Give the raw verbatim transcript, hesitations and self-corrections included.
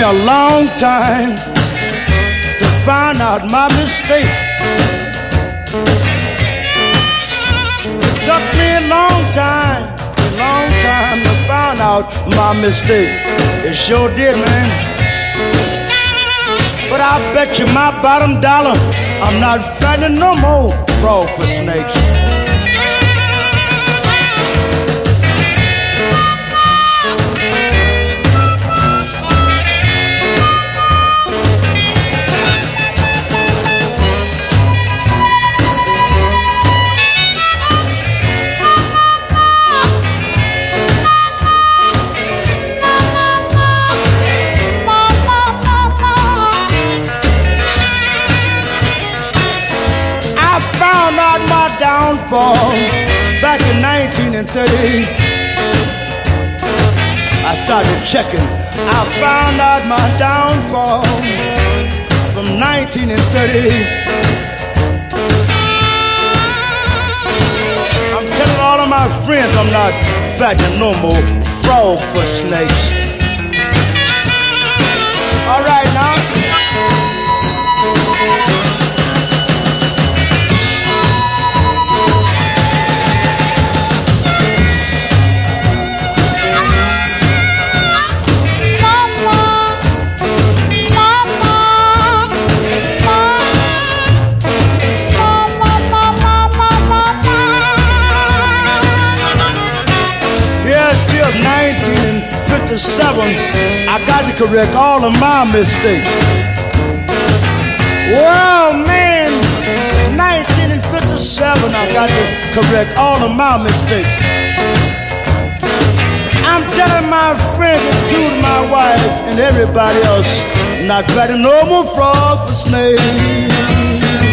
a long time to find out my mistake. It took me a long time, a long time to find out my mistake. It sure did, man. But I bet you my bottom dollar I'm not fighting no more frog for snakes. Downfall back in nineteen thirty. I started checking. I found out my downfall from nineteen thirty. I'm telling all of my friends I'm not fighting no more frog for snakes. All right now. nineteen fifty-seven, I got to correct all of my mistakes. Well, man, nineteen fifty-seven, I got to correct all of my mistakes. I'm telling my friends, including my wife and everybody else, not fighting no more frog for snakes.